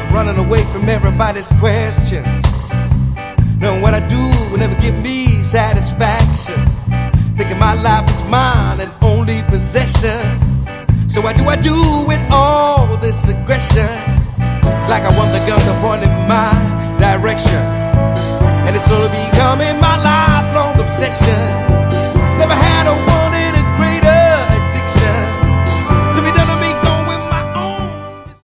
running away from everybody's questions. Knowing what I do will never give me satisfaction. Thinking my life is mine and only possession. So what do I do with all this aggression?